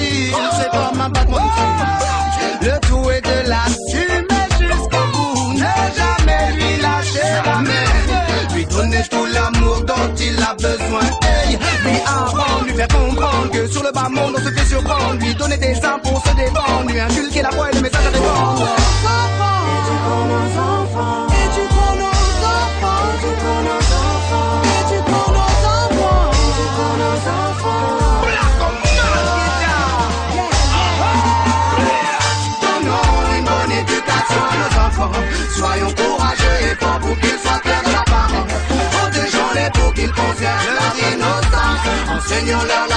difficile, c'est comme un battement de cœur. Le tout est de l'assumer jusqu'au bout, ne jamais lui lâcher la main, lui donner tout l'amour dont il a besoin. Hey, lui apprendre, lui faire comprendre que sur le bas monde on se fait surprendre, lui donner des armes pour se défendre, lui inculquer la foi et le message à répondre. Éduquons nos enfants, éduquons nos enfants, éduquons nos enfants, éduquons nos enfants, éduquons nos enfants. Donnons une bonne éducation à nos enfants, soyons courageux et forts pour qu'ils soient fiers de la parole. Protégeons-les pour qu'ils conservent leur innocence, enseignons-leur